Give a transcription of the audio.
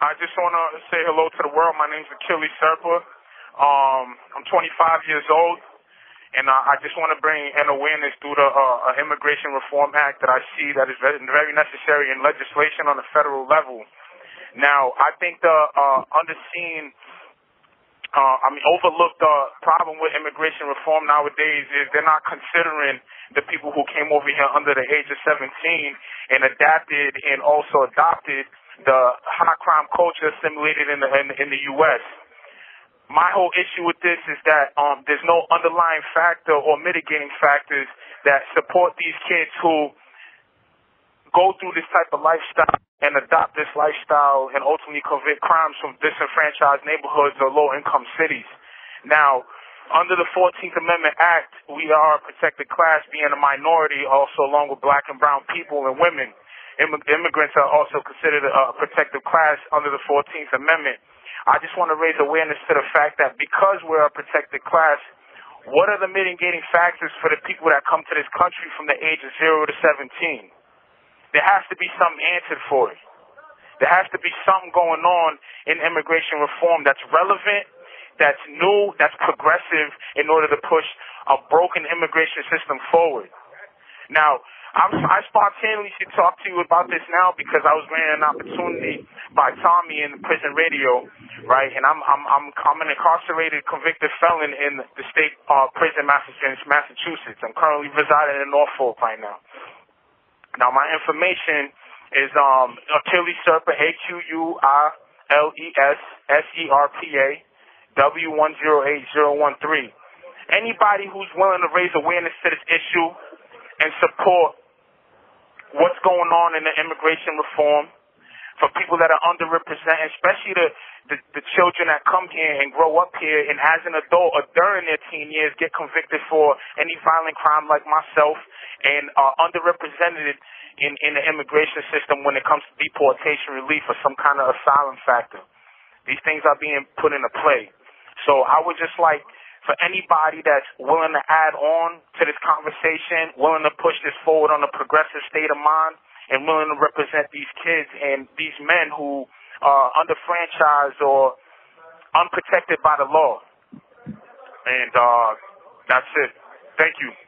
I just want to say hello to the world. My name's Achilles Serpa. I'm 25 years old, and I just want to bring an awareness through the Immigration Reform Act that I see that is very necessary in legislation on the federal level. Now, I think the overlooked problem with immigration reform nowadays is they're not considering the people who came over here under the age of 17 and adapted and also adopted the high crime culture assimilated in the U.S. My whole issue with this is that there's no underlying factor or mitigating factors that support these kids who go through this type of lifestyle and adopt this lifestyle and ultimately commit crimes from disenfranchised neighborhoods or low-income cities. Now, under the 14th Amendment Act, we are a protected class, being a minority, also along with black and brown people and women. Immigrants are also considered a protected class under the 14th Amendment. I just want to raise awareness to the fact that because we're a protected class, what are the mitigating factors for the people that come to this country from the age of 0 to 17? There has to be something answered for it. There has to be something going on in immigration reform that's relevant, that's new, that's progressive in order to push a broken immigration system forward. Now, I spontaneously talk to you about this now because I was granted an opportunity by Tommy in prison radio, right? And I'm an incarcerated convicted felon in the state prison, Massachusetts. I'm currently residing in Norfolk right now. Now, my information is Achilles Serpa, AQUILESSERPA, W108013. Anybody who's willing to raise awareness to this issue and support what's going on in the immigration reform for people that are underrepresented, especially the children that come here and grow up here and as an adult or during their teen years get convicted for any violent crime like myself and are underrepresented in the immigration system when it comes to deportation relief or some kind of asylum factor. These things are being put into play. So I would just like for anybody that's willing to add on to this conversation, willing to push this forward on a progressive state of mind, and willing to represent these kids and these men who are underfranchised or unprotected by the law. And that's it. Thank you.